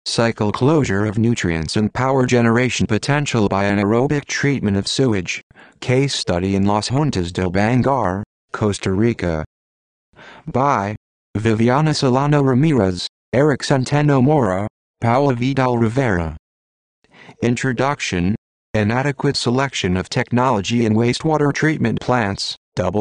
cycle closure of nutrients and power generation potential by anaerobic treatment of sewage. Case study in Las Juntas del Bangar, Costa Rica. By Viviana Solano Ramirez, Eric Centeno Mora, Paula Vidal Rivera. Introduction. Inadequate selection of technology in wastewater treatment plants,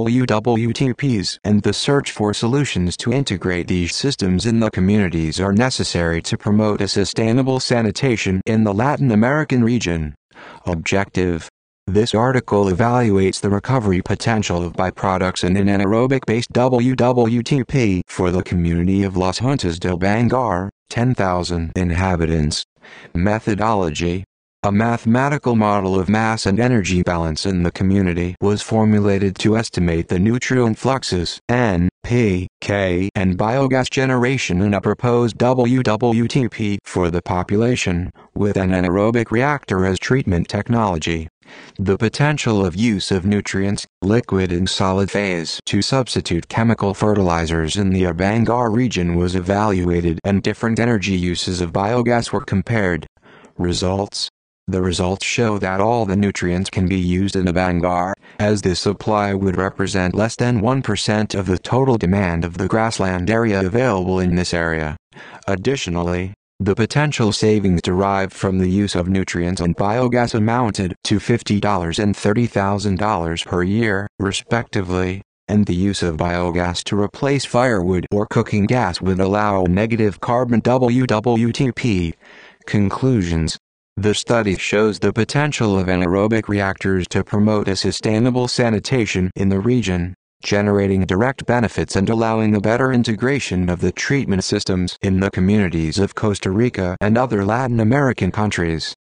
WWTPs, and the search for solutions to integrate these systems in the communities are necessary to promote a sustainable sanitation in the Latin American region. Objective. This article evaluates the recovery potential of byproducts in an anaerobic-based WWTP for the community of Las Juntas del Bangar, 10,000 inhabitants. Methodology. A mathematical model of mass and energy balance in the community was formulated to estimate the nutrient fluxes, N, P, K, and biogas generation in a proposed WWTP for the population, with an anaerobic reactor as treatment technology. The potential of use of nutrients, liquid and solid phase, to substitute chemical fertilizers in the Bangar region was evaluated and different energy uses of biogas were compared. Results. The results show that all the nutrients can be used in Bangar, as the supply would represent less than 1% of the total demand of the grassland area available in this area. Additionally, the potential savings derived from the use of nutrients and biogas amounted to $50 and $30,000 per year, respectively, and the use of biogas to replace firewood or cooking gas would allow negative carbon WWTP. Conclusions. The study shows the potential of anaerobic reactors to promote a sustainable sanitation in the region, generating direct benefits and allowing a better integration of the treatment systems in the communities of Costa Rica and other Latin American countries.